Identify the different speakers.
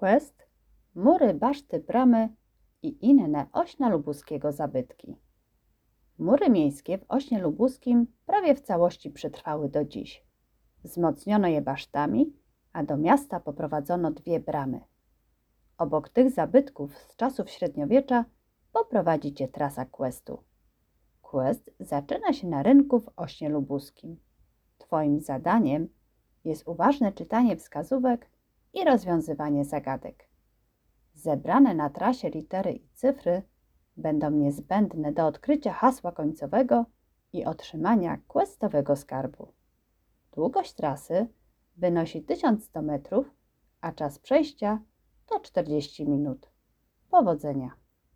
Speaker 1: Quest, mury, baszty, bramy i inne Ośna Lubuskiego zabytki. Mury miejskie w Ośnie Lubuskim prawie w całości przetrwały do dziś. Wzmocniono je basztami, a do miasta poprowadzono 2 bramy. Obok tych zabytków z czasów średniowiecza poprowadzi cię trasa questu. Quest zaczyna się na rynku w Ośnie Lubuskim. Twoim zadaniem jest uważne czytanie wskazówek i rozwiązywanie zagadek. Zebrane na trasie litery i cyfry będą niezbędne do odkrycia hasła końcowego i otrzymania questowego skarbu. Długość trasy wynosi 1100 metrów, a czas przejścia to 40 minut. Powodzenia!